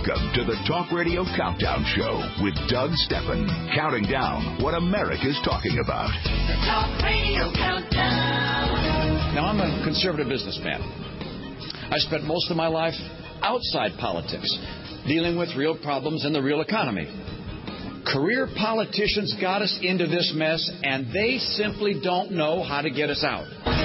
Welcome to the Talk Radio Countdown Show with Doug Steffen, counting down what America's talking about. The Talk Radio Countdown. Now, I'm a conservative businessman. I spent most of my life outside politics, dealing with real problems in the real economy. Career politicians got us into this mess, and they simply don't know how to get us out.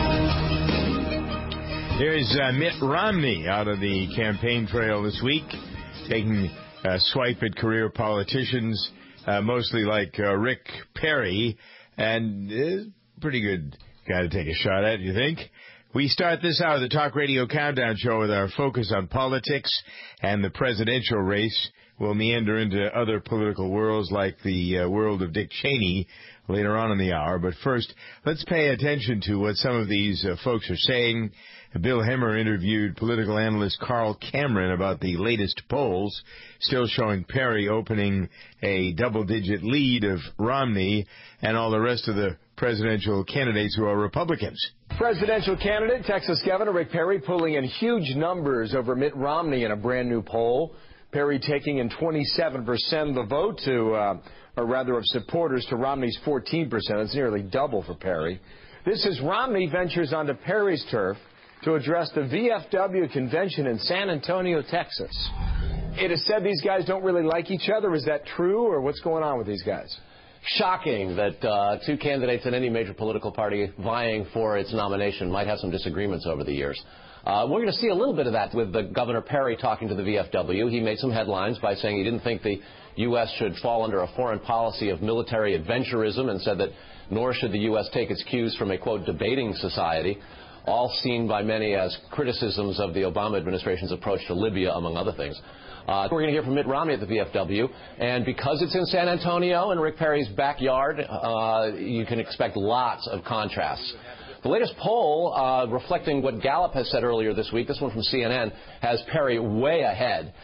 Here's Mitt Romney out of the campaign trail this week, taking a swipe at career politicians, mostly like Rick Perry, and pretty good guy to take a shot at, you think? We start this hour of the Talk Radio Countdown Show with our focus on politics and the presidential race. We'll meander into other political worlds like the world of Dick Cheney later on in the hour. But first, let's pay attention to what some of these folks are saying. Bill Hemmer interviewed political analyst Carl Cameron about the latest polls, still showing Perry opening a double-digit lead of Romney and all the rest of the presidential candidates who are Republicans. Presidential candidate, Texas Governor Rick Perry, pulling in huge numbers over Mitt Romney in a brand-new poll. Perry taking in 27% of the vote of supporters to Romney's 14%. That's nearly double for Perry. This is Romney ventures onto Perry's turf to address the VFW convention in San Antonio, Texas. It is said these guys don't really like each other. Is that true, or what's going on with these guys? Shocking that two candidates in any major political party vying for its nomination might have some disagreements over the years. We're going to see a little bit of that with the Governor Perry talking to the VFW. He made some headlines by saying he didn't think the U.S. should fall under a foreign policy of military adventurism and said that nor should the U.S. take its cues from a, quote, debating society, all seen by many as criticisms of the Obama administration's approach to Libya, among other things. We're going to hear from Mitt Romney at the VFW, and because it's in San Antonio and Rick Perry's backyard, you can expect lots of contrasts. The latest poll, reflecting what Gallup has said earlier this week, this one from CNN, has Perry way ahead,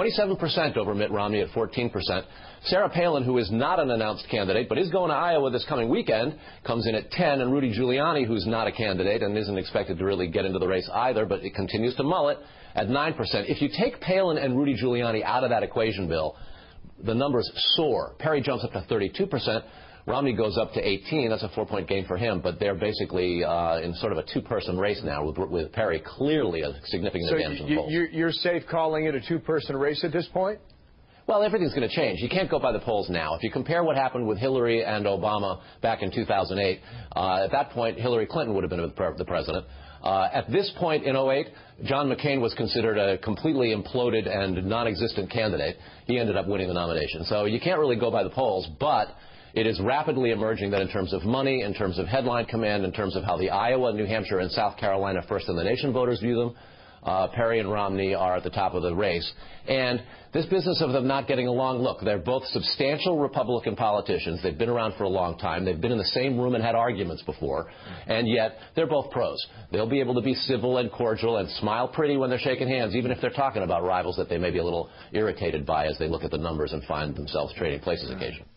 27% over Mitt Romney at 14%. Sarah Palin, who is not an announced candidate but is going to Iowa this coming weekend, comes in at 10%, and Rudy Giuliani, who's not a candidate and isn't expected to really get into the race either, but it continues to mull it, at 9%. If you take Palin and Rudy Giuliani out of that equation, Bill, the numbers soar. Perry jumps up to 32%. Romney goes up to 18%. That's a 4-point gain for him, but they're basically in sort of a two-person race now with Perry clearly a significant advantage in the polls. You're safe calling it a two-person race at this point? Well, everything's going to change. You can't go by the polls now. If you compare what happened with Hillary and Obama back in 2008, at that point, Hillary Clinton would have been the president. At this point in 2008, John McCain was considered a completely imploded and non-existent candidate. He ended up winning the nomination. So you can't really go by the polls, but it is rapidly emerging that in terms of money, in terms of headline command, in terms of how the Iowa, New Hampshire, and South Carolina first-in-the-nation voters view them, Perry and Romney are at the top of the race. And this business of them not getting along, look, they're both substantial Republican politicians. They've been around for a long time. They've been in the same room and had arguments before. And yet, they're both pros. They'll be able to be civil and cordial and smile pretty when they're shaking hands, even if they're talking about rivals that they may be a little irritated by as they look at the numbers and find themselves trading places occasionally.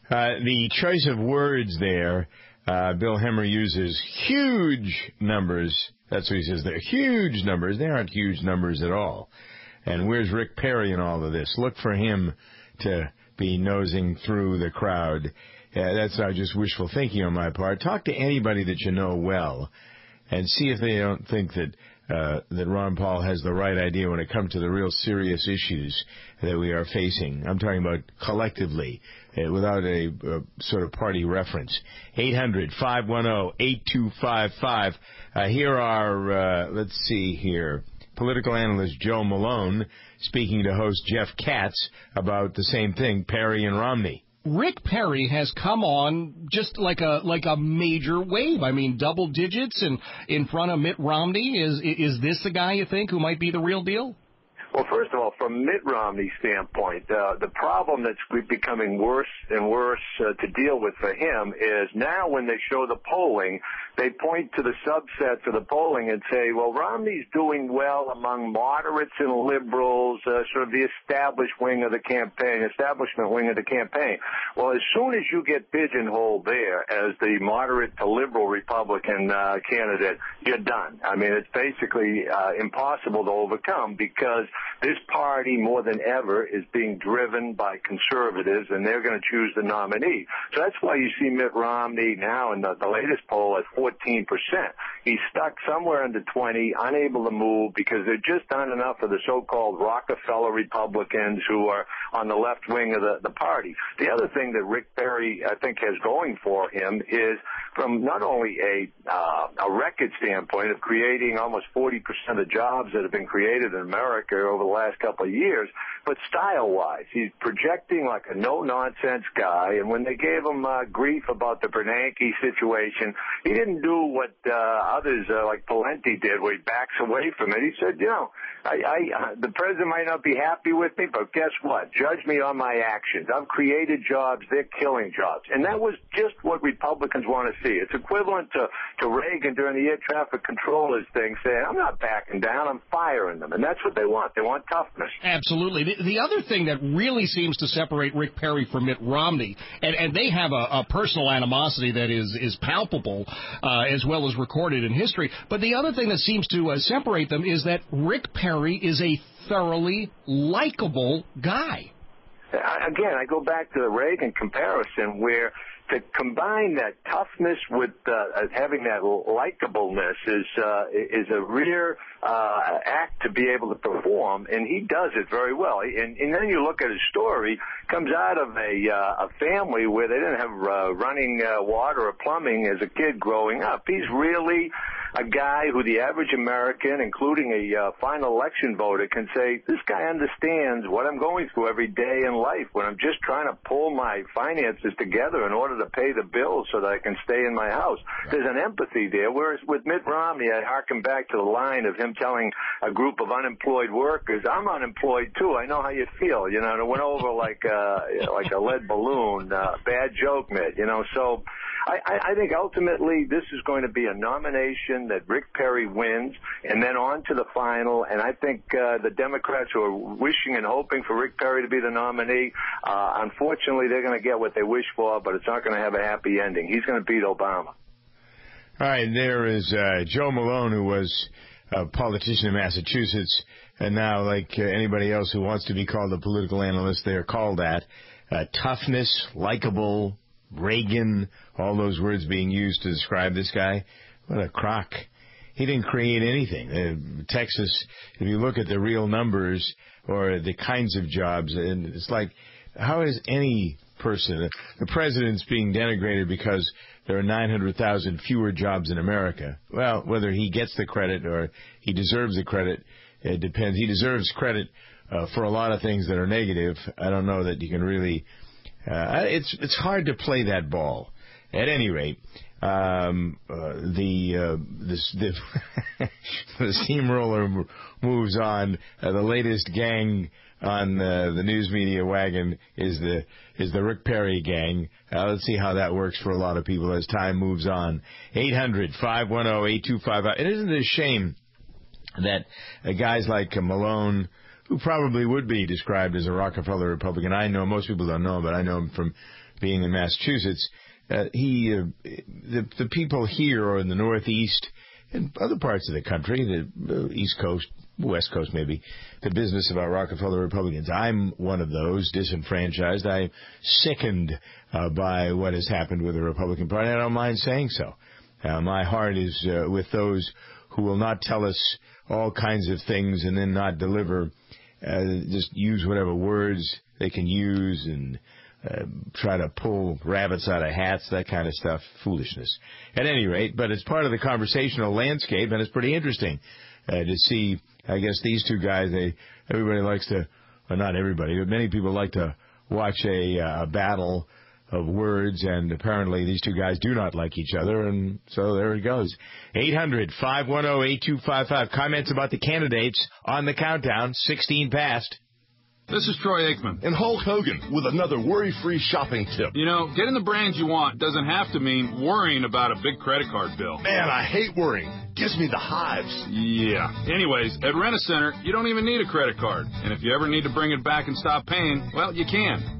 The choice of words there, Bill Hemmer uses huge numbers. That's what he says. They're huge numbers. They aren't huge numbers at all. And where's Rick Perry in all of this? Look for him to be nosing through the crowd. That's not just wishful thinking on my part. Talk to anybody that you know well and see if they don't think that Ron Paul has the right idea when it comes to the real serious issues that we are facing. I'm talking about collectively, without a sort of party reference. 800-510-8255. Here are, let's see here, political analyst Joe Malone speaking to host Jeff Katz about the same thing, Perry and Romney. Rick Perry has come on just like a major wave. I mean, double digits and in front of Mitt Romney. Is this the guy you think who might be the real deal? Well, first of all, from Mitt Romney's standpoint, the problem that's becoming worse and worse to deal with for him is now when they show the polling, they point to the subsets of the polling and say, well, Romney's doing well among moderates and liberals, sort of the establishment wing of the campaign. Well, as soon as you get pigeonholed there as the moderate to liberal Republican candidate, you're done. I mean, it's basically impossible to overcome because this party more than ever is being driven by conservatives, and they're going to choose the nominee. So that's why you see Mitt Romney now in the latest poll at 14%. He's stuck somewhere under 20, unable to move because there just aren't enough of the so-called Rockefeller Republicans who are on the left wing of the party. The other thing that Rick Perry, I think, has going for him is from not only a record standpoint of creating almost 40% of the jobs that have been created in America over the last couple of years, but style-wise, he's projecting like a no-nonsense guy. And when they gave him grief about the Bernanke situation, he didn't do what others like Pawlenty did, where he backs away from it. He said, you know, the president might not be happy with me, but guess what? Judge me on my actions. I've created jobs. They're killing jobs. And that was just what Republicans want to see. It's equivalent to Reagan during the air traffic controllers thing, saying, I'm not backing down, I'm firing them. And that's what they want. They want toughness. Absolutely. The other thing that really seems to separate Rick Perry from Mitt Romney, and they have a personal animosity that is palpable as well as recorded in history, but the other thing that seems to separate them is that Rick Perry is a thoroughly likable guy. Again, I go back to the Reagan comparison where to combine that toughness with having that likableness is a rare act to be able to perform, and he does it very well. And then you look at his story, comes out of a family where they didn't have running water or plumbing as a kid growing up. He's really a guy who the average American, including a final election voter, can say, this guy understands what I'm going through every day in life when I'm just trying to pull my finances together in order to pay the bills so that I can stay in my house. There's an empathy there, whereas with Mitt Romney, I harken back to the line of him telling a group of unemployed workers, I'm unemployed too, I know how you feel, you know, and it went over like a lead balloon. Bad joke, Mitt, you know. So I think ultimately this is going to be a nomination that Rick Perry wins, and then on to the final. And I think the Democrats who are wishing and hoping for Rick Perry to be the nominee, unfortunately, they're going to get what they wish for, but it's not going to have a happy ending. He's going to beat Obama. All right, there is Joe Malone, who was a politician in Massachusetts, and now, like anybody else who wants to be called a political analyst, they are called that. Toughness, likable, Reagan, all those words being used to describe this guy. What a crock. He didn't create anything. Texas, if you look at the real numbers or the kinds of jobs, and it's like, how is any person, the president's being denigrated because there are 900,000 fewer jobs in America. Well, whether he gets the credit or he deserves the credit, it depends. He deserves credit for a lot of things that are negative. I don't know that you can really... It's hard to play that ball. At any rate, the steamroller moves on. The latest gang on the news media wagon is the Rick Perry gang. Let's see how that works for a lot of people as time moves on. 800-510-8255. It isn't a shame that guys like Malone, who probably would be described as a Rockefeller Republican. I know most people don't know him, but I know him from being in Massachusetts. The people here or in the Northeast and other parts of the country, the East Coast, West Coast maybe, the business about Rockefeller Republicans. I'm one of those, disenfranchised. I'm sickened by what has happened with the Republican Party. I don't mind saying so. My heart is with those who will not tell us all kinds of things and then not deliver. Just use whatever words they can use and try to pull rabbits out of hats, that kind of stuff, foolishness. At any rate, but it's part of the conversational landscape, and it's pretty interesting to see, I guess, these two guys. Everybody likes to, well, not everybody, but many people like to watch a battle of words, and apparently these two guys do not like each other, and so there it goes. 800-510-8255. Comments about the candidates on the countdown, 16 past. This is Troy Aikman. And Hulk Hogan with another worry-free shopping tip. You know, getting the brands you want doesn't have to mean worrying about a big credit card bill. Man, I hate worrying. Gives me the hives. Yeah. Anyways, at Rent-A-Center, you don't even need a credit card. And if you ever need to bring it back and stop paying, well, you can.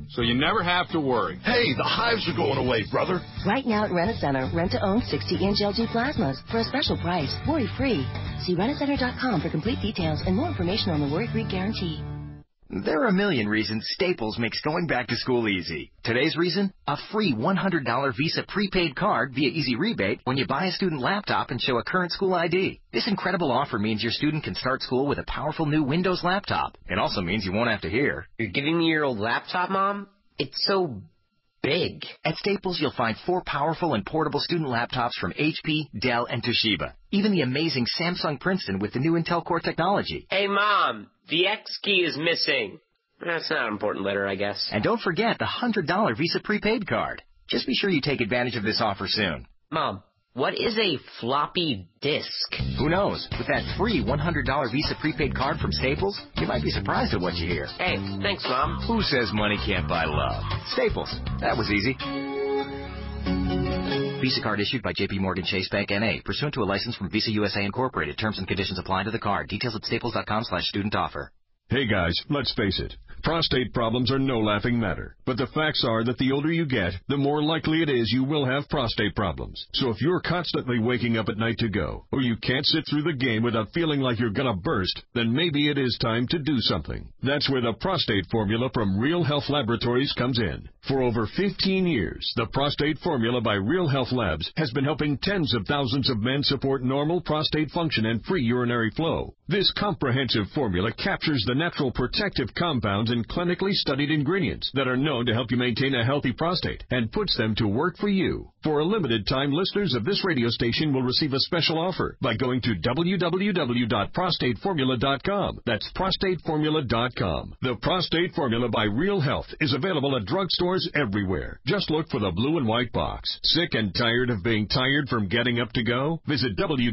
so you never have to worry. Hey, the hives are going away, brother. Right now at Rent-A-Center, rent-to-own 60-inch LG plasmas for a special price, worry-free. See rentacenter.com for complete details and more information on the worry-free guarantee. There are a million reasons Staples makes going back to school easy. Today's reason? A free $100 Visa prepaid card via Easy Rebate when you buy a student laptop and show a current school ID. This incredible offer means your student can start school with a powerful new Windows laptop. It also means you won't have to hear, "You're giving me your old laptop, Mom? It's so big." At Staples, you'll find 4 powerful and portable student laptops from HP, Dell, and Toshiba. Even the amazing Samsung Princeton with the new Intel Core technology. "Hey, Mom, the X key is missing." That's not an important letter, I guess. And don't forget the $100 Visa prepaid card. Just be sure you take advantage of this offer soon. Mom, what is a floppy disk? Who knows? With that free $100 Visa prepaid card from Staples, you might be surprised at what you hear. Hey, thanks, Mom. Who says money can't buy love? Staples. That was easy. Visa card issued by J.P. Morgan Chase Bank N.A. Pursuant to a license from Visa USA Incorporated. Terms and conditions apply to the card. Details at staples.com/student offer. Hey guys, let's face it. Prostate problems are no laughing matter. But the facts are that the older you get, the more likely it is you will have prostate problems. So if you're constantly waking up at night to go, or you can't sit through the game without feeling like you're gonna burst, then maybe it is time to do something. That's where the prostate formula from Real Health Laboratories comes in. For over 15 years, the prostate formula by Real Health Labs has been helping tens of thousands of men support normal prostate function and free urinary flow. This comprehensive formula captures the natural protective compounds and clinically studied ingredients that are known to help you maintain a healthy prostate and puts them to work for you. For a limited time, listeners of this radio station will receive a special offer by going to www.prostateformula.com. That's prostateformula.com. The Prostate Formula by Real Health is available at drugstores everywhere. Just look for the blue and white box. Sick and tired of being tired from getting up to go? Visit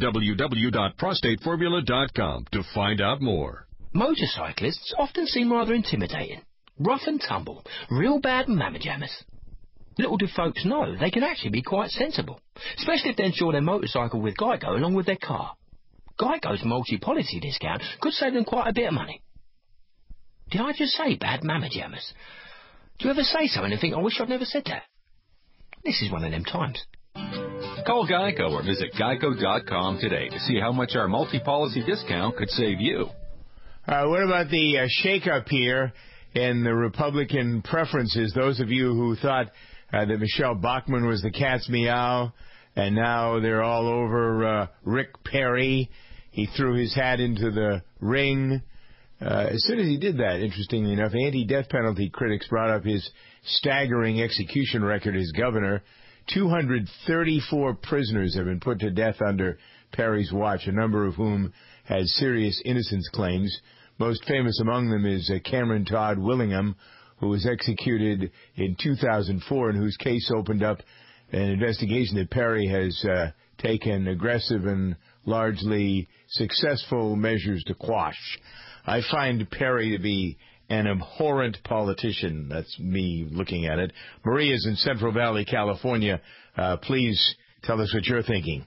www.prostateformula.com to find out more. Motorcyclists often seem rather intimidating. Rough and tumble, real bad mamma jammers. Little do folks know they can actually be quite sensible, especially if they insure their motorcycle with Geico along with their car. Geico's multi-policy discount could save them quite a bit of money. Did I just say bad mamma jammers? Do you ever say something and think, I wish I'd never said that? This is one of them times. Call Geico or visit geico.com today to see how much our multi-policy discount could save you. What about the shake-up here in the Republican preferences? Those of you who thought that Michelle Bachmann was the cat's meow, and now they're all over Rick Perry. He threw his hat into the ring. As soon as he did that, interestingly enough, anti-death penalty critics brought up his staggering execution record as governor. 234 prisoners have been put to death under Perry's watch, a number of whom had serious innocence claims. Most famous among them is Cameron Todd Willingham, who was executed in 2004 and whose case opened up an investigation that Perry has taken aggressive and largely successful measures to quash. I find Perry to be an abhorrent politician. That's me looking at it. Maria's in Central Valley, California. Please tell us what you're thinking.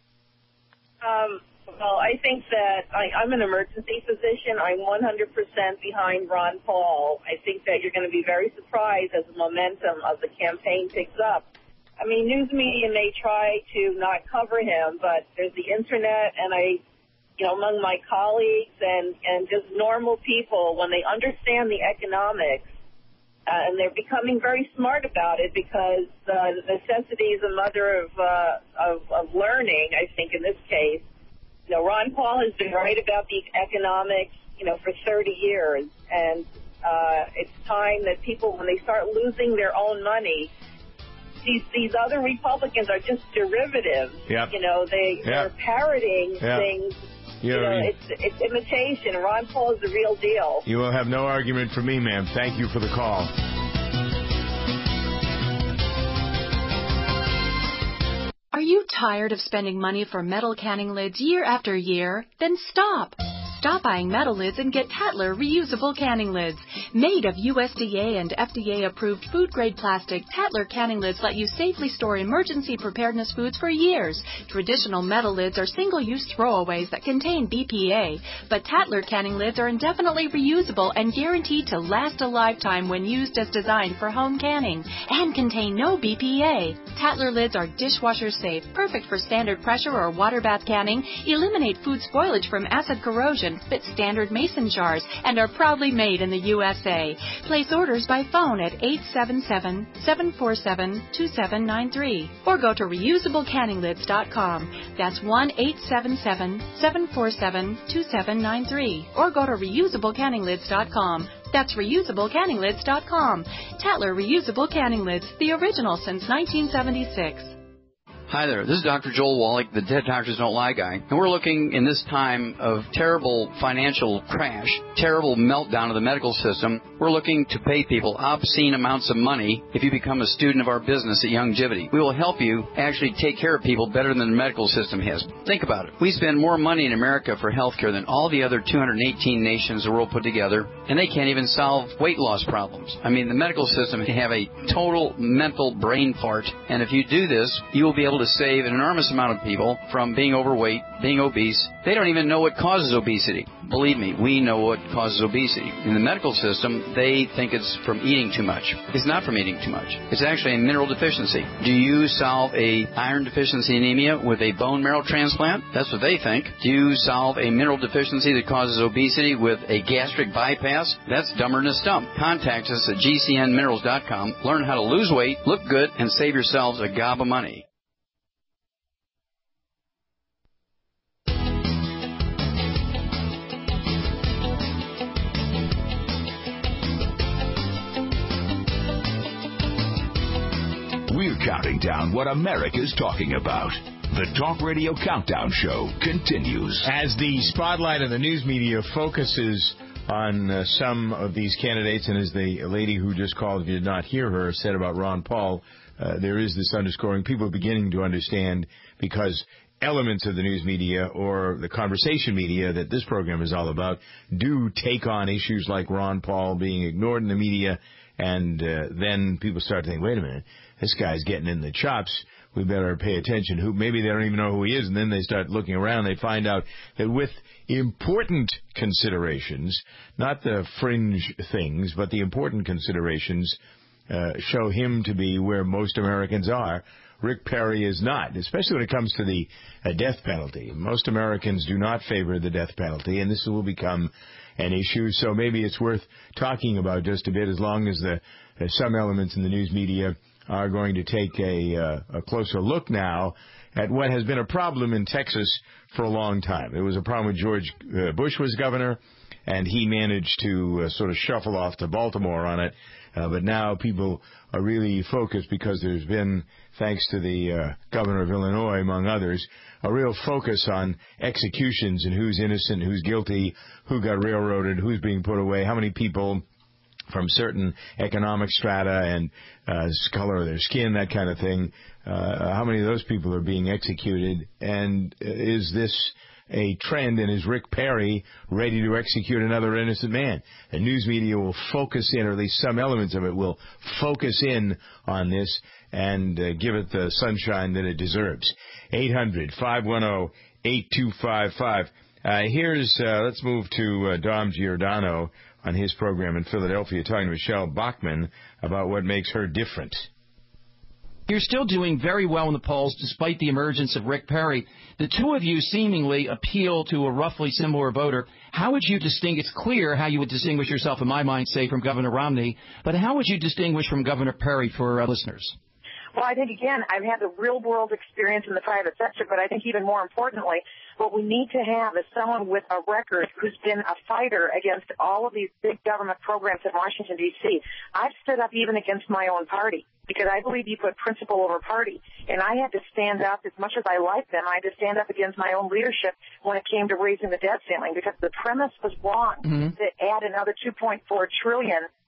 Well, I think that I'm an emergency physician. I'm 100% behind Ron Paul. I think that you're going to be very surprised as the momentum of the campaign picks up. I mean, news media may try to not cover him, but there's the internet, and among my colleagues and just normal people, when they understand the economics, and they're becoming very smart about it because necessity is a mother of learning, I think, in this case. Ron Paul has been right about the economics, for 30 years, and it's time that people, when they start losing their own money, these other Republicans are just derivatives. Yep. They're parroting things. It's imitation. Ron Paul is the real deal. You will have no argument from me, ma'am. Thank you for the call. Are you tired of spending money for metal canning lids year after year? Then stop. Stop buying metal lids and get Tatler reusable canning lids. Made of USDA and FDA-approved food-grade plastic, Tatler canning lids let you safely store emergency preparedness foods for years. Traditional metal lids are single-use throwaways that contain BPA, but Tatler canning lids are indefinitely reusable and guaranteed to last a lifetime when used as designed for home canning and contain no BPA. Tatler lids are dishwasher safe, perfect for standard pressure or water bath canning, eliminate food spoilage from acid corrosion, fit standard mason jars, and are proudly made in the USA. Place orders by phone at 877-747-2793 or go to reusablecanninglids.com. That's 1-877-747-2793 or go to reusablecanninglids.com. That's reusablecanninglids.com. Tatler Reusable Canning Lids, the original since 1976. Hi there, this is Dr. Joel Wallach, the Dead Doctors Don't Lie guy, and we're looking in this time of terrible financial crash, terrible meltdown of the medical system, we're looking to pay people obscene amounts of money if you become a student of our business at Youngevity. We will help you actually take care of people better than the medical system has. Think about it. We spend more money in America for health care than all the other 218 nations of the world put together, and they can't even solve weight loss problems. I mean, the medical system have a total mental brain fart, and if you do this, you will be able to save an enormous amount of people from being overweight, being obese. They don't even know what causes obesity. Believe me, we know what causes obesity. In the medical system, they think it's from eating too much. It's not from eating too much. It's actually a mineral deficiency. Do you solve a iron deficiency anemia with a bone marrow transplant? That's what they think. Do you solve a mineral deficiency that causes obesity with a gastric bypass? That's dumber than a stump. Contact us at gcnminerals.com. Learn how to lose weight, look good, and save yourselves a gob of money. We're counting down what America's talking about. The Talk Radio Countdown Show continues. As the spotlight of the news media focuses on some of these candidates, and as the lady who just called, if you did not hear her, said about Ron Paul, there is this underscoring. People are beginning to understand, because elements of the news media or the conversation media that this program is all about do take on issues like Ron Paul being ignored in the media, and then people start to think, wait a minute, this guy's getting in the chops. We better pay attention. Maybe they don't even know who he is, and then they start looking around. They find out that with important considerations, not the fringe things, but the important considerations show him to be where most Americans are. Rick Perry is not, especially when it comes to the death penalty. Most Americans do not favor the death penalty, and this will become an issue. So maybe it's worth talking about just a bit, as long as some elements in the news media are going to take a closer look now at what has been a problem in Texas for a long time. It was a problem when George Bush was governor, and he managed to sort of shuffle off to Baltimore on it. But now people are really focused, because there's been, thanks to the governor of Illinois, among others, a real focus on executions and who's innocent, who's guilty, who got railroaded, who's being put away, how many people from certain economic strata and color of their skin, that kind of thing, how many of those people are being executed, and is this a trend, and is Rick Perry ready to execute another innocent man? The news media will focus in, or at least some elements of it will focus in on this and give it the sunshine that it deserves. 800-510-8255. Let's move to Dom Giordano on his program in Philadelphia, talking to Michelle Bachmann about what makes her different. You're still doing very well in the polls despite the emergence of Rick Perry. The two of you seemingly appeal to a roughly similar voter. How would you distinguish? It's clear how you would distinguish yourself, in my mind, say, from Governor Romney, but how would you distinguish from Governor Perry for listeners? Well, I think, again, I've had the real-world experience in the private sector, but I think even more importantly, what we need to have is someone with a record who's been a fighter against all of these big government programs in Washington, D.C. I've stood up even against my own party, because I believe you put principle over party. And I had to stand up, as much as I like them, I had to stand up against my own leadership when it came to raising the debt ceiling, because the premise was wrong to add another $2.4 trillion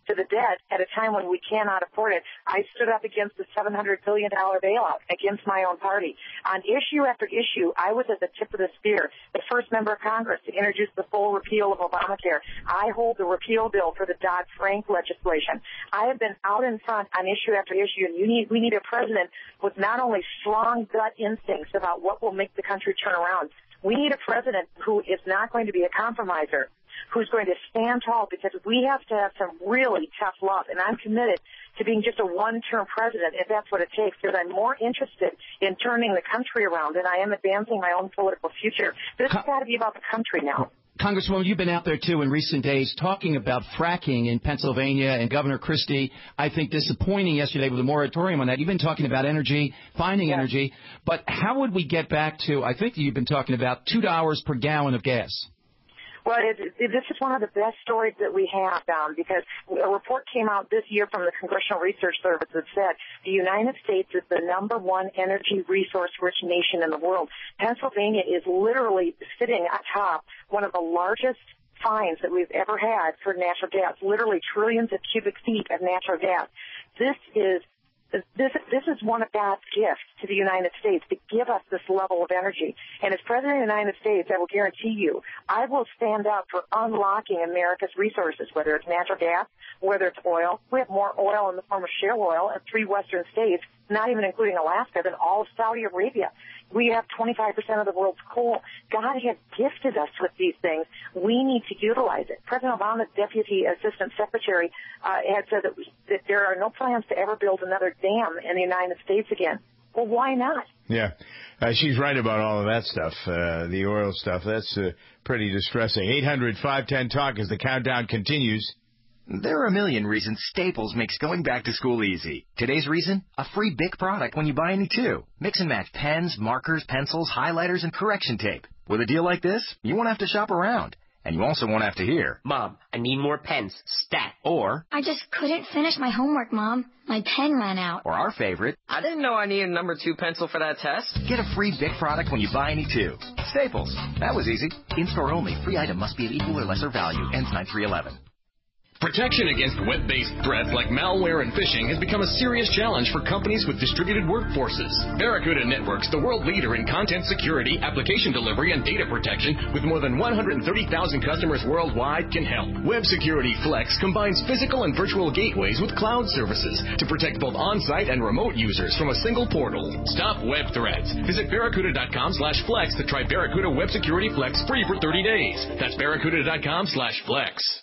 to the debt at a time when we cannot afford it. I stood up against the $700 billion bailout against my own party. On issue after issue, I was at the tip of the spear, the first member of Congress to introduce the full repeal of Obamacare. I hold the repeal bill for the Dodd-Frank legislation. I have been out in front on issue after issue, and we need a president with not only strong gut instincts about what will make the country turn around. We need a president who is not going to be a compromiser, who's going to stand tall, because we have to have some really tough love. And I'm committed to being just a one-term president if that's what it takes, because I'm more interested in turning the country around than I am advancing my own political future. This has got to be about the country now. Congresswoman, you've been out there, too, in recent days talking about fracking in Pennsylvania, and Governor Christie, I think, disappointing yesterday with a moratorium on that. You've been talking about energy, finding energy, but how would we get back to, I think you've been talking about $2 per gallon of gas? Well, this is one of the best stories that we have, because a report came out this year from the Congressional Research Service that said the United States is the #1 energy resource-rich nation in the world. Pennsylvania is literally sitting atop one of the largest finds that we've ever had for natural gas, literally trillions of cubic feet of natural gas. This is one of God's gifts to the United States to give us this level of energy. And as President of the United States, I will guarantee you, I will stand up for unlocking America's resources, whether it's natural gas, whether it's oil. We have more oil in the form of shale oil in 3 western states, not even including Alaska, than all of Saudi Arabia. We have 25% of the world's coal. God has gifted us with these things. We need to utilize it. President Obama's Deputy Assistant Secretary had said that there are no plans to ever build another dam in the United States again. Well, why not? Yeah, she's right about all of that stuff, the oil stuff. That's pretty distressing. 800-510-TALK as the countdown continues. There are a million reasons Staples makes going back to school easy. Today's reason? A free Bic product when you buy any 2. Mix and match pens, markers, pencils, highlighters, and correction tape. With a deal like this, you won't have to shop around. And you also won't have to hear, Mom, I need more pens. Stat. Or, I just couldn't finish my homework, Mom. My pen ran out. Or our favorite, I didn't know I needed a #2 pencil for that test. Get a free Bic product when you buy any 2. Staples. That was easy. In-store only. Free item must be of equal or lesser value. Ends 9/3/11. Protection against web-based threats like malware and phishing has become a serious challenge for companies with distributed workforces. Barracuda Networks, the world leader in content security, application delivery, and data protection, with more than 130,000 customers worldwide, can help. Web Security Flex combines physical and virtual gateways with cloud services to protect both on-site and remote users from a single portal. Stop web threats. Visit barracuda.com/flex to try Barracuda Web Security Flex free for 30 days. That's barracuda.com/flex.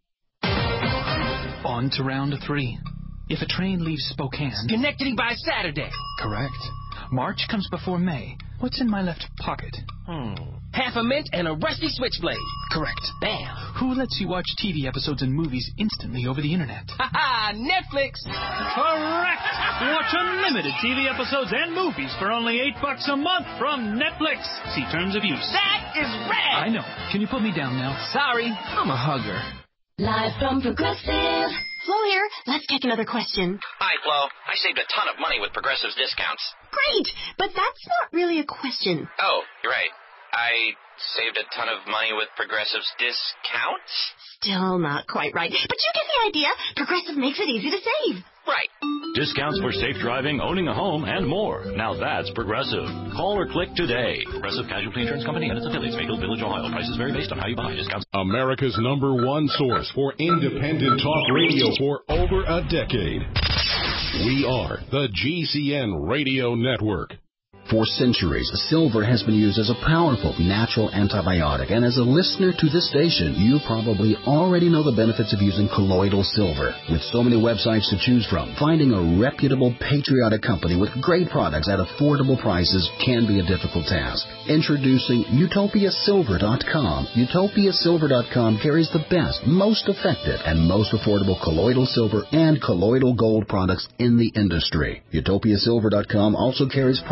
On to round 3. If a train leaves Spokane... Schenectady by Saturday. Correct. March comes before May. What's in my left pocket? Half a mint and a rusty switchblade. Correct. Bam. Who lets you watch TV episodes and movies instantly over the internet? Ha-ha! Netflix. Correct. Watch unlimited TV episodes and movies for only $8 a month from Netflix. See terms of use. That is rad. I know. Can you put me down now? Sorry, I'm a hugger. Live from Progressive. Flo here. Let's take another question. Hi, Flo. I saved a ton of money with Progressive's discounts. Great, but that's not really a question. Oh, you're right. I saved a ton of money with Progressive's discounts? Still not quite right, but you get the idea. Progressive makes it easy to save. Right. Discounts for safe driving, owning a home, and more. Now that's Progressive. Call or click today. Progressive Casualty Insurance Company and its affiliates, Mayfield Village, Ohio. Prices vary based on how you buy. Discounts. America's #1 source for independent talk radio for over a decade. We are the GCN Radio Network. For centuries, silver has been used as a powerful natural antibiotic, and as a listener to this station, you probably already know the benefits of using colloidal silver. With so many websites to choose from, finding a reputable, patriotic company with great products at affordable prices can be a difficult task. Introducing UtopiaSilver.com. UtopiaSilver.com carries the best, most effective, and most affordable colloidal silver and colloidal gold products in the industry. UtopiaSilver.com also carries products to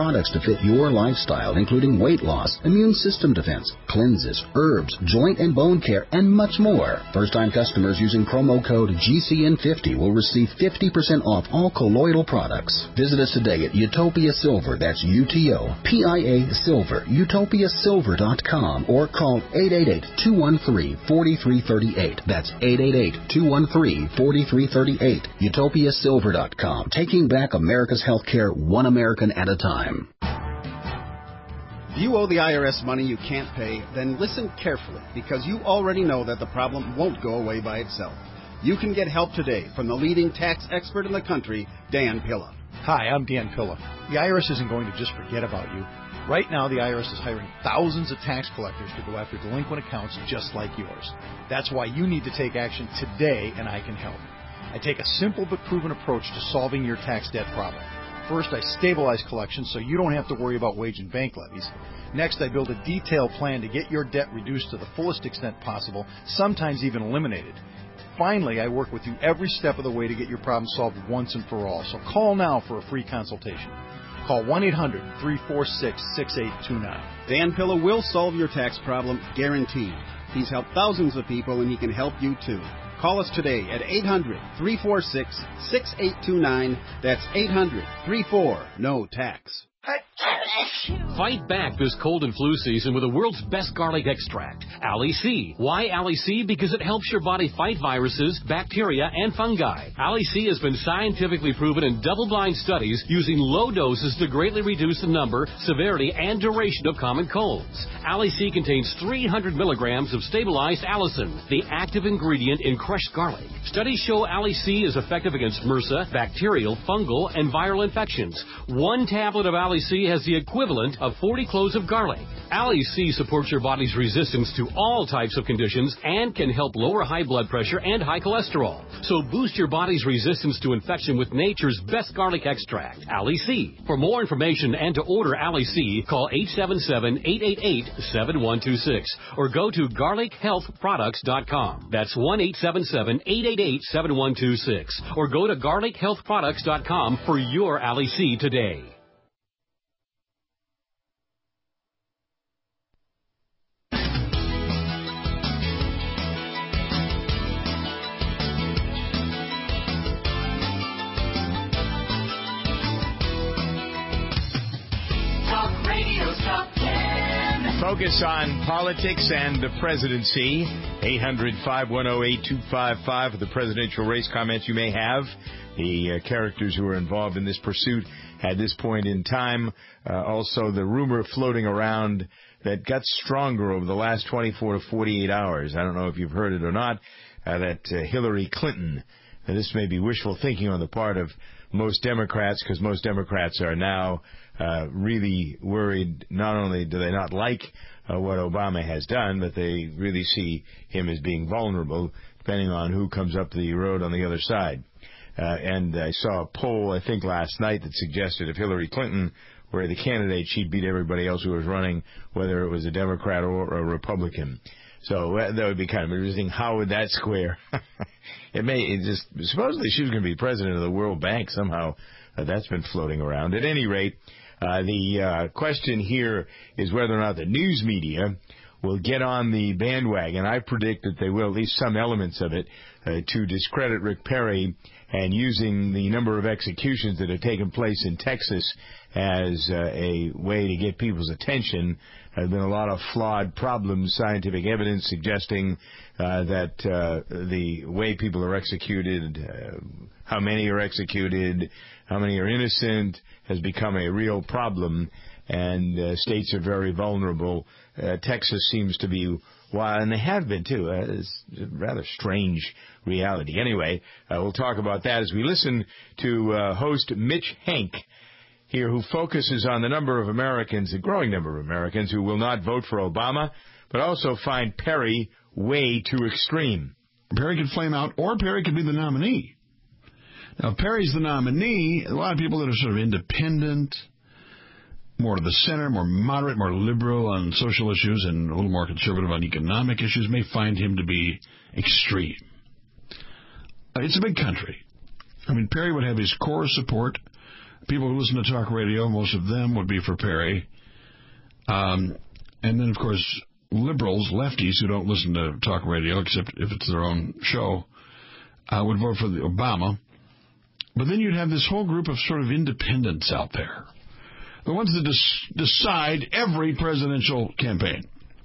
fit your lifestyle, including weight loss, immune system defense, cleanses, herbs, joint and bone care, and much more. First-time customers using promo code GCN50 will receive 50% off all colloidal products. Visit us today at Utopia Silver, that's UTOPIA Silver, utopiasilver.com, or call 888-213-4338. That's 888-213-4338. utopiasilver.com, taking back America's healthcare one American at a time. If you owe the IRS money you can't pay, then listen carefully, because you already know that the problem won't go away by itself. You can get help today from the leading tax expert in the country, Dan Pilla. Hi, I'm Dan Pilla. The IRS isn't going to just forget about you. Right now, the IRS is hiring thousands of tax collectors to go after delinquent accounts just like yours. That's why you need to take action today, and I can help. I take a simple but proven approach to solving your tax debt problem. First, I stabilize collections so you don't have to worry about wage and bank levies. Next, I build a detailed plan to get your debt reduced to the fullest extent possible, sometimes even eliminated. Finally, I work with you every step of the way to get your problem solved once and for all. So call now for a free consultation. Call 1-800-346-6829. Dan Pilla will solve your tax problem, guaranteed. He's helped thousands of people, and he can help you too. Call us today at 800-346-6829. That's 800-34-NO-TAX. Fight back this cold and flu season with the world's best garlic extract, Ali C. Why Ali C? Because it helps your body fight viruses, bacteria, and fungi. Ali C has been scientifically proven in double-blind studies using low doses to greatly reduce the number, severity, and duration of common colds. Ali C contains 300 milligrams of stabilized allicin, the active ingredient in crushed garlic. Studies show Ali C is effective against MRSA, bacterial, fungal, and viral infections. One tablet of Ali C has the equivalent of 40 cloves of garlic. Ali C supports your body's resistance to all types of conditions and can help lower high blood pressure and high cholesterol. So boost your body's resistance to infection with nature's best garlic extract, Ali C. For more information and to order Ali C, call 877-888-7126 or go to garlichealthproducts.com. That's 1-877-888-7126 or go to garlichealthproducts.com for your Ali C today. Focus on politics and the presidency. 800-510-8255 for the presidential race. Comments you may have. The characters who are involved in this pursuit at this point in time. Also, the rumor floating around that got stronger over the last 24 to 48 hours. I don't know if you've heard it or not, that Hillary Clinton, this may be wishful thinking on the part of most Democrats, because most Democrats are now really worried. Not only do they not like what Obama has done, but they really see him as being vulnerable, depending on who comes up the road on the other side. And I saw a poll, I think last night, that suggested if Hillary Clinton were the candidate, she'd beat everybody else who was running, whether it was a Democrat or a Republican. So that would be kind of interesting. How would that square? Supposedly she was going to be president of the World Bank somehow. That's been floating around. At any rate, the question here is whether or not the news media will get on the bandwagon. I predict that they will, at least some elements of it, to discredit Rick Perry, and using the number of executions that have taken place in Texas as a way to get people's attention. There have been a lot of flawed problems, scientific evidence suggesting that the way people are executed, how many are executed, how many are innocent, has become a real problem, and states are very vulnerable. Texas seems to be, and they have been too. It's a rather strange reality. Anyway, we'll talk about that as we listen to host Mitch Henk here, who focuses on the number of Americans, a growing number of Americans, who will not vote for Obama, but also find Perry way too extreme. Perry could flame out, or Perry could be the nominee. Now, if Perry's the nominee, a lot of people that are sort of independent, more to the center, more moderate, more liberal on social issues, and a little more conservative on economic issues, may find him to be extreme. It's a big country. I mean, Perry would have his core support People who listen to talk radio, most of them would be for Perry. And then, of course, liberals, lefties who don't listen to talk radio, except if it's their own show, would vote for Obama. But then you'd have this whole group of sort of independents out there, the ones that decide every presidential campaign,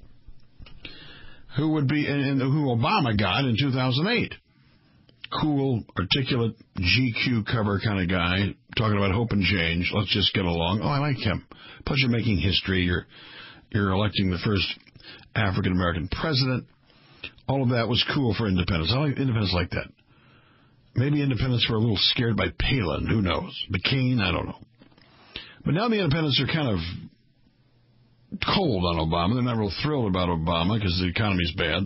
who would be, and who Obama got in 2008. Cool, articulate, GQ cover kind of guy, talking about hope and change. Let's just get along. Oh, I like him. Plus, you're making history. You're electing the first African-American president. All of that was cool for independents. I like independents like that. Maybe independents were a little scared by Palin. Who knows? McCain? I don't know. But now the independents are kind of cold on Obama. They're not real thrilled about Obama because the economy's bad.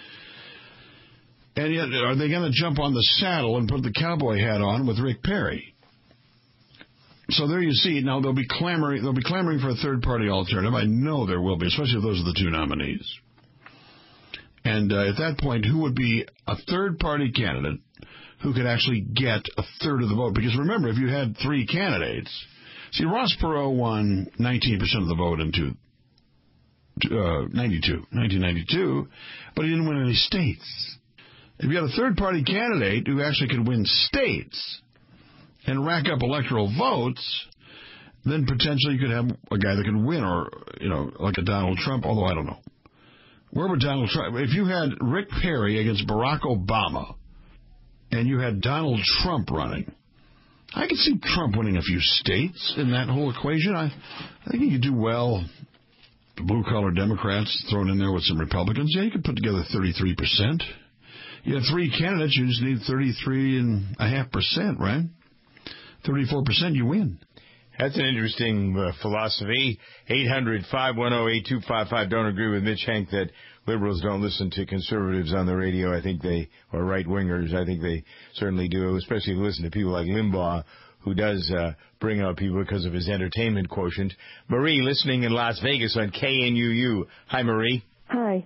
And yet, are they going to jump on the saddle and put the cowboy hat on with Rick Perry? So there you see. Now they'll be clamoring for a third-party alternative. I know there will be, especially if those are the two nominees. And at that point, who would be a third-party candidate who could actually get a third of the vote? Because remember, if you had three candidates, see, Ross Perot won 19% of the vote in 1992, but he didn't win any states. If you had a third-party candidate who actually could win states and rack up electoral votes, then potentially you could have a guy that could win, or, like a Donald Trump, although I don't know. Where would Donald Trump... If you had Rick Perry against Barack Obama and you had Donald Trump running, I could see Trump winning a few states in that whole equation. I think he could do well. The blue-collar Democrats thrown in there with some Republicans. Yeah, you could put together 33%. You have three candidates, you just need 33.5%, right? 34%, you win. That's an interesting philosophy. 800-510-8255. Don't agree with Mitch Hank that liberals don't listen to conservatives on the radio. I think or right-wingers, I think they certainly do, especially if you listen to people like Limbaugh, who does bring out people because of his entertainment quotient. Marie, listening in Las Vegas on KNUU. Hi, Marie. Hi.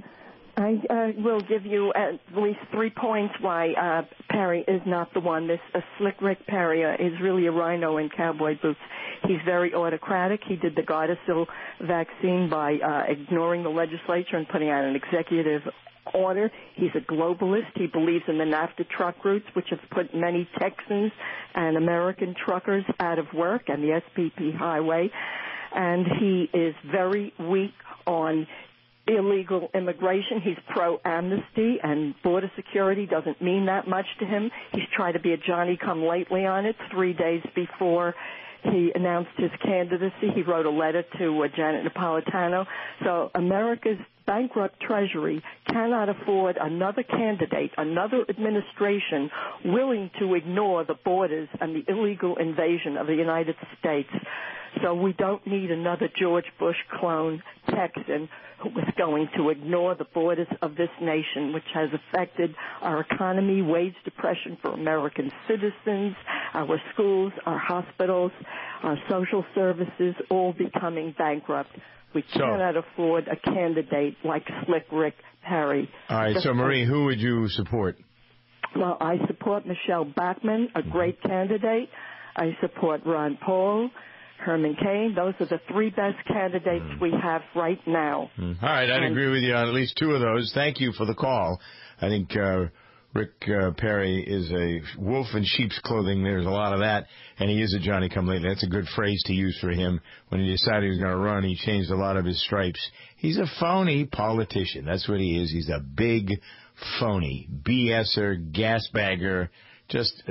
I will give you at least 3 points why Perry is not the one. This slick Rick Perry is really a rhino in cowboy boots. He's very autocratic. He did the Gardasil vaccine by ignoring the legislature and putting out an executive order. He's a globalist. He believes in the NAFTA truck routes, which have put many Texans and American truckers out of work, and the SPP highway. And he is very weak on illegal immigration. He's pro-amnesty, and border security doesn't mean that much to him. He's tried to be a Johnny-come-lately on it. 3 days before he announced his candidacy, he wrote a letter to Janet Napolitano. So America's bankrupt Treasury cannot afford another candidate, another administration willing to ignore the borders and the illegal invasion of the United States. So we don't need another George Bush clone Texan who is going to ignore the borders of this nation, which has affected our economy, wage depression for American citizens, our schools, our hospitals, our social services, all becoming bankrupt. We cannot afford a candidate like Slick Rick Perry. All right, so Marie, who would you support? Well, I support Michelle Bachmann, a great candidate. I support Ron Paul, Herman Cain. Those are the three best candidates we have right now. All right, I'd agree with you on at least two of those. Thank you for the call. I think Rick Perry is a wolf in sheep's clothing. There's a lot of that, and he is a Johnny-come-lately. That's a good phrase to use for him. When he decided he was going to run, he changed a lot of his stripes. He's a phony politician. That's what he is. He's a big phony, BSer, gasbagger, just,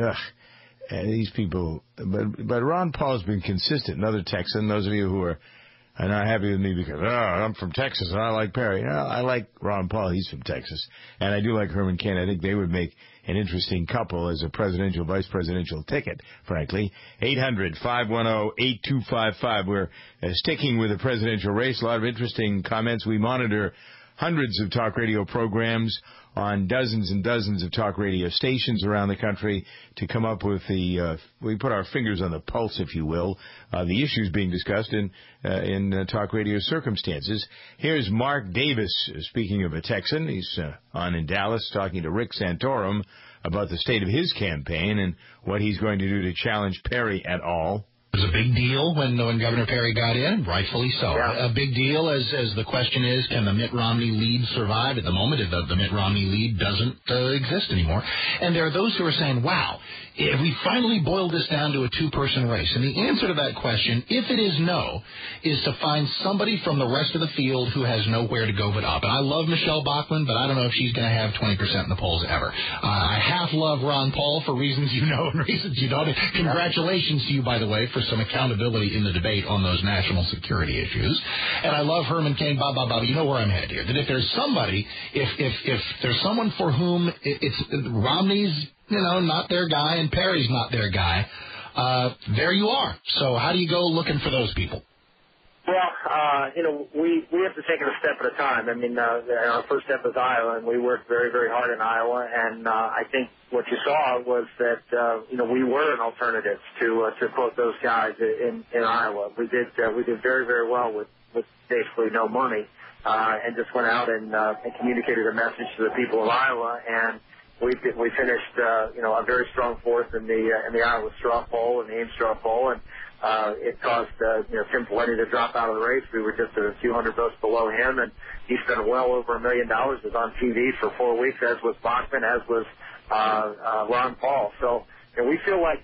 these people. But Ron Paul's been consistent. Another Texan, those of you who are not happy with me because, I'm from Texas and I like Perry. I like Ron Paul. He's from Texas. And I do like Herman Cain. I think they would make an interesting couple as a presidential, vice presidential ticket, frankly. 800-510-8255. We're sticking with the presidential race. A lot of interesting comments. We monitor hundreds of talk radio programs on dozens and dozens of talk radio stations around the country to come up with we put our fingers on the pulse, if you will, the issues being discussed in talk radio circumstances. Here's Mark Davis, speaking of a Texan. He's on in Dallas talking to Rick Santorum about the state of his campaign and what he's going to do to challenge Perry et al. It was a big deal when Governor Perry got in, rightfully so. Yeah. A big deal as the question is, can the Mitt Romney lead survive? At the moment, the Mitt Romney lead doesn't exist anymore. And there are those who are saying, wow, if we finally boiled this down to a two-person race. And the answer to that question, if it is no, is to find somebody from the rest of the field who has nowhere to go but up. And I love Michelle Bachmann, but I don't know if she's going to have 20% in the polls ever. I half love Ron Paul for reasons you know and reasons you don't. Congratulations to you, by the way, for some accountability in the debate on those national security issues. And I love Herman Cain, you know where I'm headed here. That if there's somebody, if there's someone for whom it's Romney's, not their guy and Perry's not their guy, there you are. So how do you go looking for those people? Well, we have to take it a step at a time. I mean, our first step is Iowa, and we worked very, very hard in Iowa. And I think what you saw was that, we were an alternative to quote those guys in Iowa. We did very, very well with basically no money, and just went out and communicated a message to the people of Iowa. And we finished, a very strong fourth in the Iowa straw poll and the Ames straw poll, and it caused Tim Pawlenty to drop out of the race. We were just a few hundred votes below him, and he spent well over $1 million. Was on TV for 4 weeks, as was Bachmann, as was Ron Paul. So, and we feel like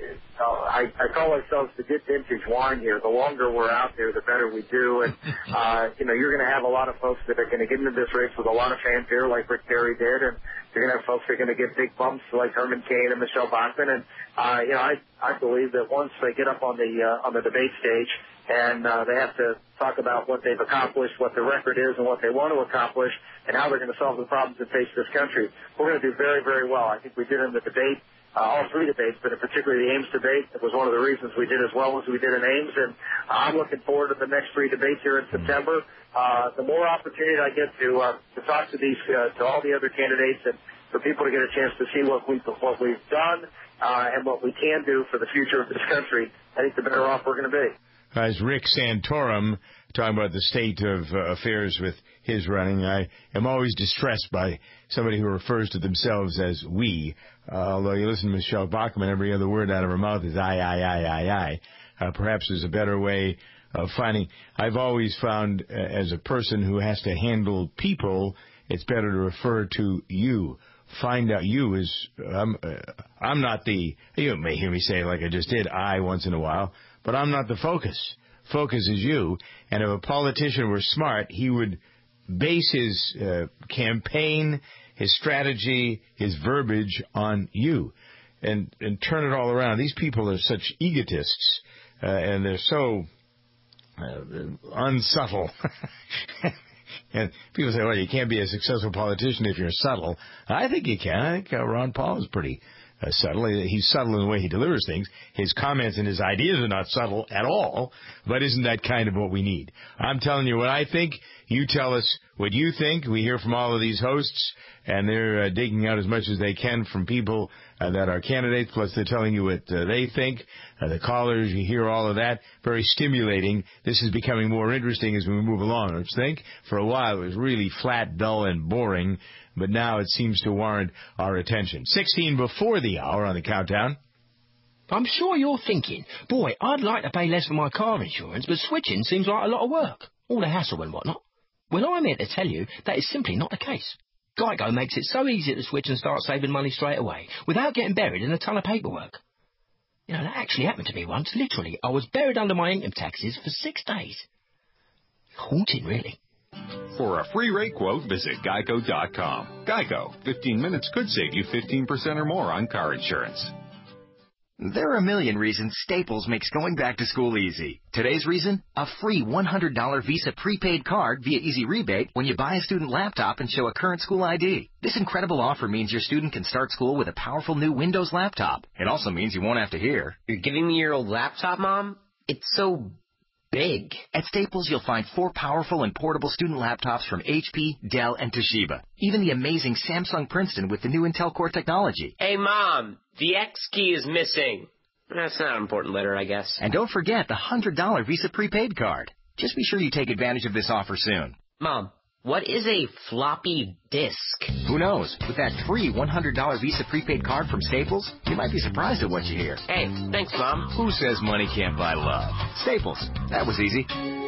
I call ourselves the good vintage wine here. The longer we're out there, the better we do. And you're going to have a lot of folks that are going to get into this race with a lot of fanfare, like Rick Perry did, and you're going to have folks that are going to get big bumps like Herman Cain and Michelle Bachmann. And I believe that once they get up on the debate stage and they have to talk about what they've accomplished, what their record is, and what they want to accomplish, and how they're going to solve the problems that face this country, we're going to do very, very well. I think we did in the debate. All three debates, but particularly the Ames debate. It was one of the reasons we did as well as we did in Ames, and I'm looking forward to the next three debates here in September. The more opportunity I get to talk to to all the other candidates, and for people to get a chance to see what we've done and what we can do for the future of this country, I think the better off we're going to be. As Rick Santorum talking about the state of affairs with his running, I am always distressed by somebody who refers to themselves as we. Although you listen to Michelle Bachmann, every other word out of her mouth is I. Perhaps there's a better way of finding. I've always found as a person who has to handle people, it's better to refer to you. Find out you is, I'm not the, you may hear me say it like I just did, I once in a while, but I'm not the focus. Focus is you. And if a politician were smart, he would base his campaign, his strategy, his verbiage on you and turn it all around. These people are such egotists, and they're so unsubtle. And people say, well, you can't be a successful politician if you're subtle. I think you can. I think Ron Paul is pretty subtle. He's subtle in the way he delivers things. His comments and his ideas are not subtle at all, but isn't that kind of what we need? I'm telling you what I think. You tell us what you think. We hear from all of these hosts, and they're digging out as much as they can from people that are candidates, plus they're telling you what they think. The callers, you hear all of that. Very stimulating. This is becoming more interesting as we move along, don't you think? For a while, it was really flat, dull, and boring, but now it seems to warrant our attention. 16 before the hour on the countdown. I'm sure you're thinking, boy, I'd like to pay less for my car insurance, but switching seems like a lot of work. All the hassle and whatnot. Well, I'm here to tell you that is simply not the case. Geico makes it so easy to switch and start saving money straight away, without getting buried in a ton of paperwork. That actually happened to me once. Literally, I was buried under my income taxes for 6 days. Haunting, really. For a free rate quote, visit Geico.com. Geico. 15 minutes could save you 15% or more on car insurance. There are a million reasons Staples makes going back to school easy. Today's reason? A free $100 Visa prepaid card via Easy Rebate when you buy a student laptop and show a current school ID. This incredible offer means your student can start school with a powerful new Windows laptop. It also means you won't have to hear, "You're giving me your old laptop, Mom? It's so big." At Staples, you'll find 4 powerful and portable student laptops from HP, Dell, and Toshiba. Even the amazing Samsung Princeton with the new Intel Core technology. Hey, Mom, the X key is missing. That's not an important letter, I guess. And don't forget the $100 Visa prepaid card. Just be sure you take advantage of this offer soon. Mom, What is a floppy disk? Who knows? With that free $100 Visa prepaid card from Staples, you might be surprised at what you hear. Hey, thanks, Mom. Who says money can't buy love? Staples. That was easy.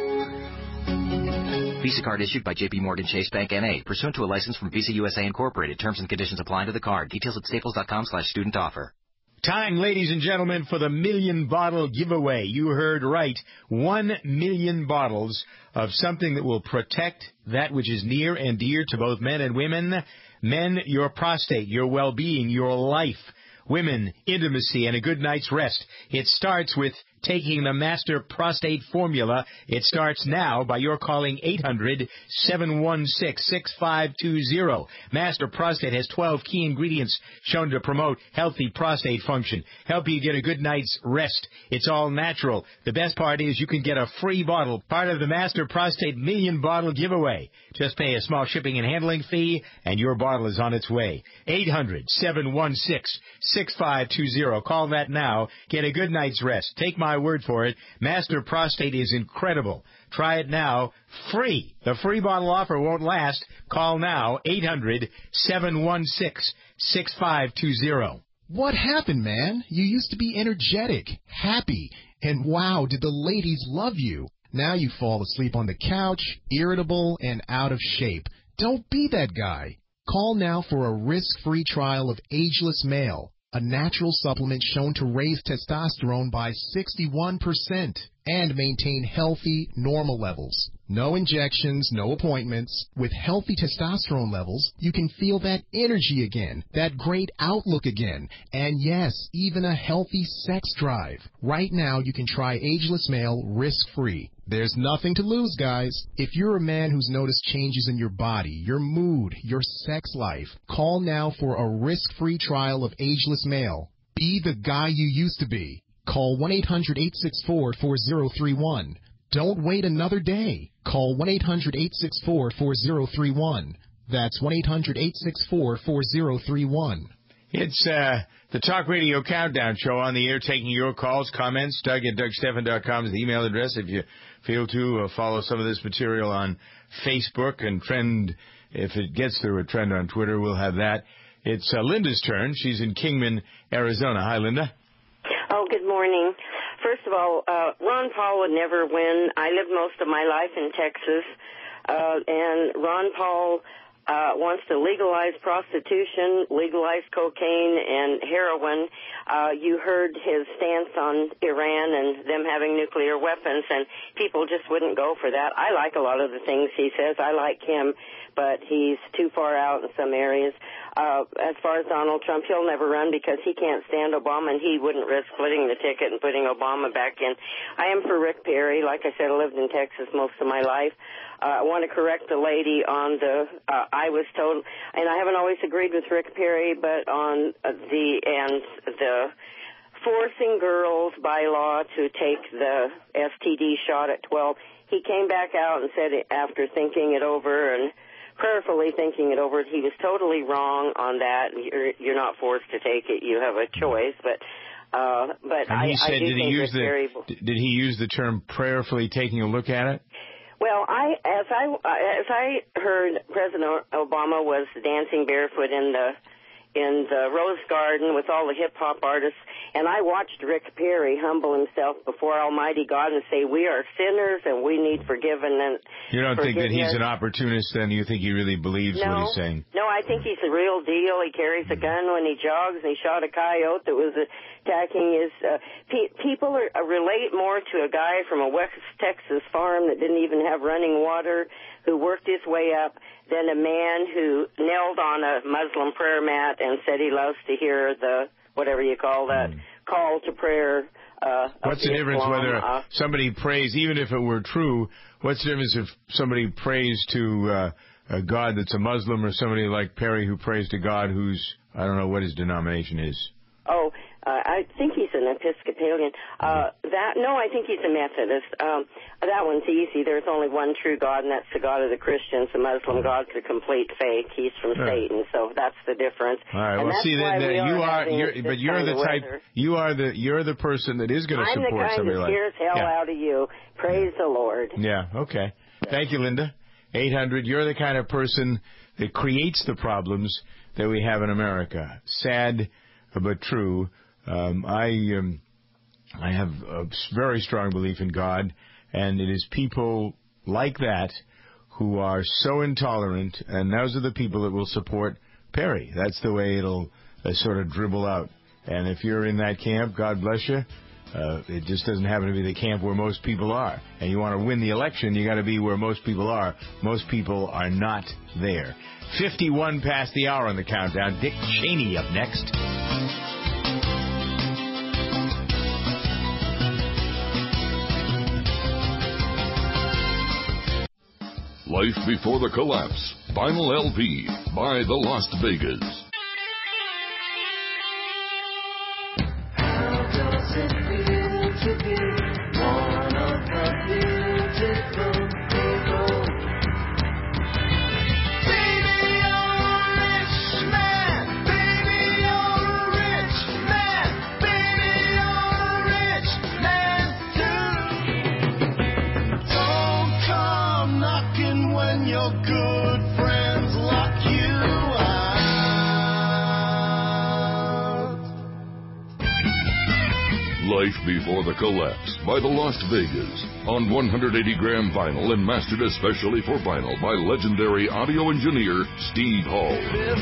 Visa card issued by J.P. Morgan Chase Bank N.A. Pursuant to a license from Visa USA Incorporated. Terms and conditions apply to the card. Details at staples.com/student offer. Time, ladies and gentlemen, for the million bottle giveaway. You heard right. 1 million bottles of something that will protect that which is near and dear to both men and women. Men, your prostate, your well-being, your life. Women, intimacy, and a good night's rest. It starts with taking the Master Prostate Formula. It starts now by your calling 800-716-6520. Master Prostate has 12 key ingredients shown to promote healthy prostate function, help you get a good night's rest. It's all natural. The best part is you can get a free bottle, part of the Master Prostate Million Bottle Giveaway. Just pay a small shipping and handling fee, and your bottle is on its way. 800-716-6520. Call that now. Get a good night's rest. Take my word for it. Master Prostate is incredible. Try it now. Free. The free bottle offer won't last. Call now. 800-716-6520. What happened, man? You used to be energetic, happy, and wow, did the ladies love you. Now you fall asleep on the couch, irritable, and out of shape. Don't be that guy. Call now for a risk-free trial of Ageless Male, a natural supplement shown to raise testosterone by 61% and maintain healthy, normal levels. No injections, no appointments. With healthy testosterone levels, you can feel that energy again, that great outlook again, and yes, even a healthy sex drive. Right now, you can try Ageless Male risk-free. There's nothing to lose, guys. If you're a man who's noticed changes in your body, your mood, your sex life, call now for a risk-free trial of Ageless Male. Be the guy you used to be. Call 1-800-864-4031. Don't wait another day. Call 1-800-864-4031. That's 1-800-864-4031. It's the Talk Radio Countdown Show on the air, taking your calls, comments. Doug at DougStephan.com is the email address. If you feel to follow some of this material on Facebook and trend, if it gets through a trend on Twitter, we'll have that. It's Linda's turn. She's in Kingman, Arizona. Hi, Linda. Oh, good morning. First of all, Ron Paul would never win. I lived most of my life in Texas, and Ron Paul wants to legalize prostitution, legalize cocaine and heroin. You heard his stance on Iran and them having nuclear weapons, and people just wouldn't go for that. I like a lot of the things he says. I like him, but he's too far out in some areas. As far as Donald Trump, he'll never run because he can't stand Obama, and he wouldn't risk splitting the ticket and putting Obama back in. I am for Rick Perry. Like I said, I lived in Texas most of my life. I want to correct the lady on the, I was told, and I haven't always agreed with Rick Perry, but on the forcing girls by law to take the STD shot at 12, he came back out and said after thinking it over and prayerfully thinking it over, he was totally wrong on that. You're not forced to take it. You have a choice, but and he said, did he use the term prayerfully taking a look at it? Well, as I heard, President Obama was dancing barefoot in the Rose Garden with all the hip hop artists, and I watched Rick Perry humble himself before Almighty God and say, "We are sinners and we need forgiveness." You don't think that he's an opportunist? Then you think he really believes what he's saying? No, I think he's the real deal. He carries a gun when he jogs, and he shot a coyote that was attacking his. People relate more to a guy from a West Texas farm that didn't even have running water, who worked his way up, than a man who knelt on a Muslim prayer mat and said he loves to hear the, whatever you call that, call to prayer. What's the difference whether somebody prays, even if it were true, what's the difference if somebody prays to a God that's a Muslim or somebody like Perry who prays to God who's, I don't know what his denomination is? Oh, I think he's an Episcopalian. I think he's a Methodist. That one's easy. There's only one true God, and that's the God of the Christians. The Muslim God's a complete fake. He's from Satan, so that's the difference. All right. Well, see, you're the person that is going to support somebody like. I'm the guy who scares hell out of you. Praise the Lord. Yeah. Okay. Thank you, Linda. 800, you're the kind of person that creates the problems that we have in America. Sad, but true. I have a very strong belief in God, and it is people like that who are so intolerant, and those are the people that will support Perry. That's the way it'll sort of dribble out. And if you're in that camp, God bless you. It just doesn't happen to be the camp where most people are. And you want to win the election, you got to be where most people are. Most people are not there. 51 past the hour on the countdown. Dick Cheney up next. Life Before the Collapse. Vinyl LP by the Las Vegas. Life Before the Collapse by the Las Vegas on 180-gram vinyl and mastered especially for vinyl by legendary audio engineer Steve Hall.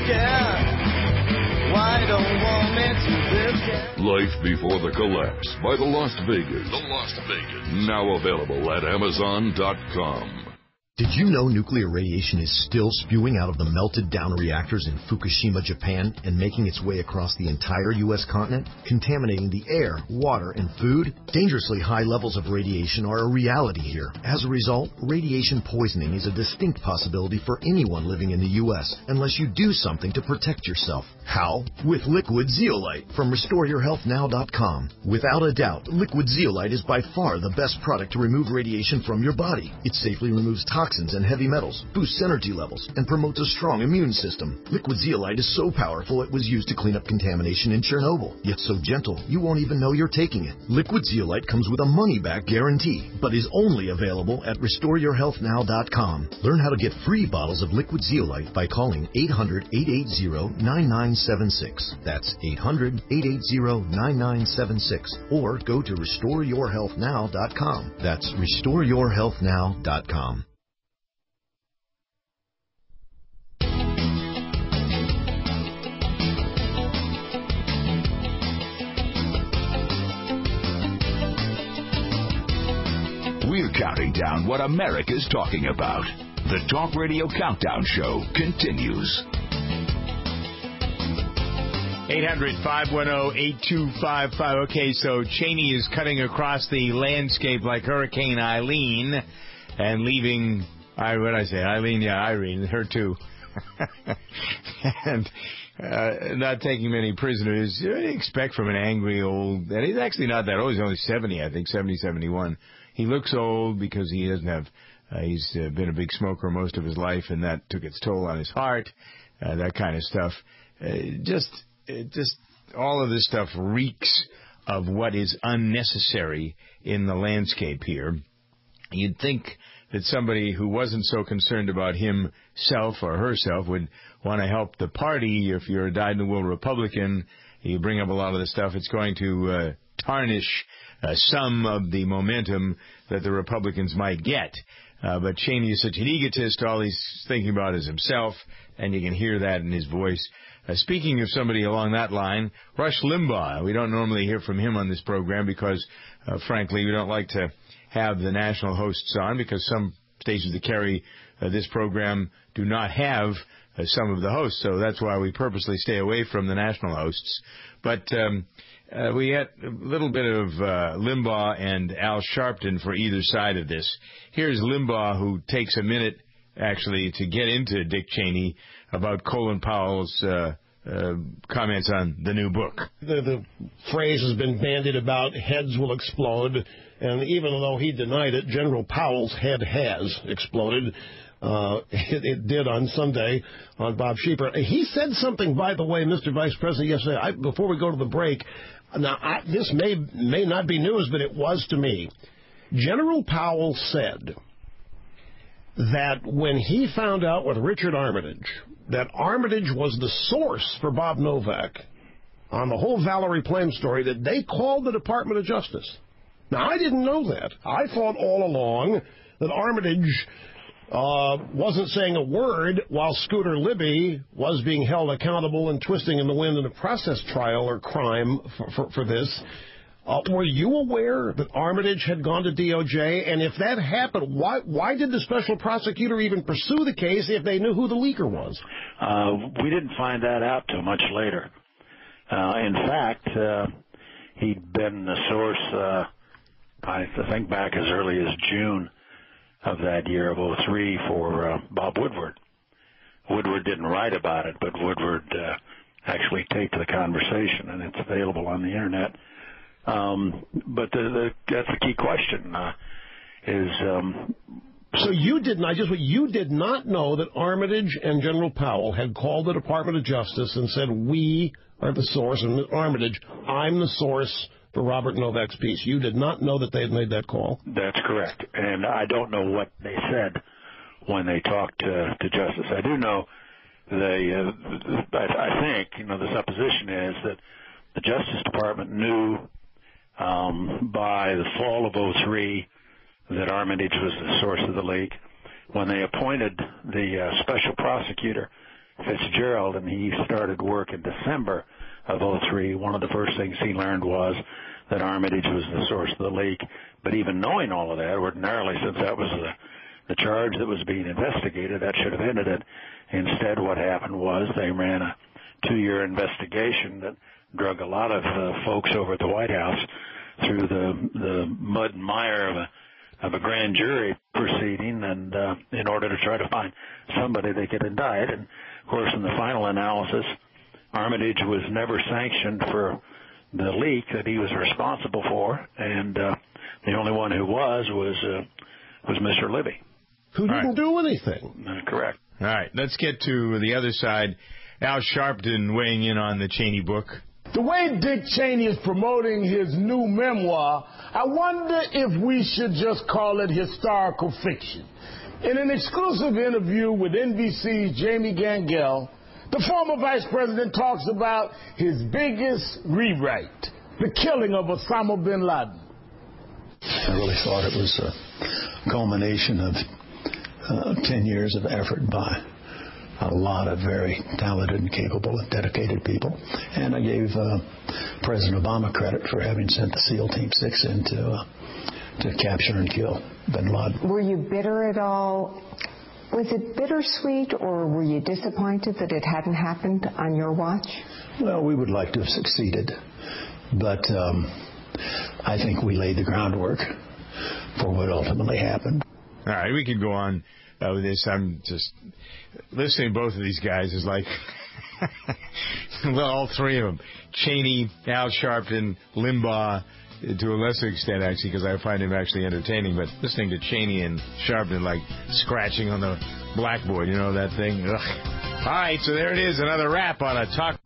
Life Before the Collapse by the Las Vegas. Now available at Amazon.com. Did you know nuclear radiation is still spewing out of the melted down reactors in Fukushima, Japan, and making its way across the entire U.S. continent, contaminating the air, water, and food? Dangerously high levels of radiation are a reality here. As a result, radiation poisoning is a distinct possibility for anyone living in the U.S. unless you do something to protect yourself. How? With Liquid Zeolite from RestoreYourHealthNow.com. Without a doubt, Liquid Zeolite is by far the best product to remove radiation from your body. It safely removes toxins and heavy metals, boosts energy levels, and promotes a strong immune system. Liquid Zeolite is so powerful it was used to clean up contamination in Chernobyl, yet so gentle you won't even know you're taking it. Liquid Zeolite comes with a money-back guarantee, but is only available at RestoreYourHealthNow.com. Learn how to get free bottles of Liquid Zeolite by calling 800-880-9976. That's 800-880-9976. Or go to RestoreYourHealthNow.com. That's RestoreYourHealthNow.com. We're counting down what America's talking about. The Talk Radio Countdown Show continues. 800-510-8255. Okay, so Cheney is cutting across the landscape like Hurricane Eileen and leaving, Eileen, Irene, her too. And not taking many prisoners. What do you expect from an angry old, and he's actually not that old, he's only 70, I think, 70, 71. He looks old because he doesn't have, he's been a big smoker most of his life, and that took its toll on his heart, that kind of stuff. Just all of this stuff reeks of what is unnecessary in the landscape here. You'd think that somebody who wasn't so concerned about himself or herself would want to help the party. If you're a dyed-in-the-wool Republican, you bring up a lot of the stuff, it's going to tarnish some of the momentum that the Republicans might get. But Cheney is such an egotist, all he's thinking about is himself, and you can hear that in his voice. Speaking of somebody along that line, Rush Limbaugh. We don't normally hear from him on this program because, frankly, we don't like to have the national hosts on because some stations that carry this program do not have some of the hosts. So that's why we purposely stay away from the national hosts. But we had a little bit of Limbaugh and Al Sharpton for either side of this. Here's Limbaugh, who takes a minute, actually, to get into Dick Cheney about Colin Powell's comments on the new book. The phrase has been bandied about, heads will explode, and even though he denied it, General Powell's head has exploded. It did on Sunday on Bob Sheeper. He said something, by the way, Mr. Vice President, yesterday, before we go to the break. Now, this may not be news, but it was to me. General Powell said that when he found out with Richard Armitage that Armitage was the source for Bob Novak on the whole Valerie Plame story, that they called the Department of Justice. Now, I didn't know that. I thought all along that Armitage wasn't saying a word while Scooter Libby was being held accountable and twisting in the wind in a process trial or crime for this. Were you aware that Armitage had gone to DOJ? And if that happened, why did the special prosecutor even pursue the case if they knew who the leaker was? We didn't find that out till much later. In fact, he'd been the source, I think back as early as June of that year of 2003 for Bob Woodward. Woodward didn't write about it, but Woodward actually taped the conversation, and it's available on the Internet. But that's the key question, So you did not know that Armitage and General Powell had called the Department of Justice and said, we are the source, and Armitage, I'm the source for Robert Novak's piece. You did not know that they had made that call? That's correct. And I don't know what they said when they talked to Justice. I do know I think, the supposition is that the Justice Department knew by the fall of 2003 that Armitage was the source of the leak. When they appointed the special prosecutor, Fitzgerald, and he started work in December of 2003, one of the first things he learned was that Armitage was the source of the leak. But even knowing all of that, ordinarily, since that was the charge that was being investigated, that should have ended it. Instead, what happened was they ran a 2-year investigation that drug a lot of folks over at the White House through the mud and mire of a grand jury proceeding, and in order to try to find somebody they could indict. And, of course, in the final analysis, Armitage was never sanctioned for the leak that he was responsible for, and the only one who was Mr. Libby. Who didn't do anything. Correct. All right, let's get to the other side. Al Sharpton weighing in on the Cheney book. The way Dick Cheney is promoting his new memoir, I wonder if we should just call it historical fiction. In an exclusive interview with NBC's Jamie Gangel, the former vice president talks about his biggest rewrite, the killing of Osama bin Laden. I really thought it was a culmination of 10 years of effort by a lot of very talented and capable and dedicated people. And I gave President Obama credit for having sent the SEAL Team 6 in to capture and kill bin Laden. Were you bitter at all? Was it bittersweet, or were you disappointed that it hadn't happened on your watch? Well, we would like to have succeeded, but I think we laid the groundwork for what ultimately happened. All right, we could go on with this. I'm just listening to both of these guys is like, well, all three of them, Cheney, Al Sharpton, Limbaugh, to a lesser extent, actually, because I find him actually entertaining, but listening to Cheney and Sharpton, like scratching on the blackboard, you know that thing? Ugh. All right, so there it is, another wrap on a Talk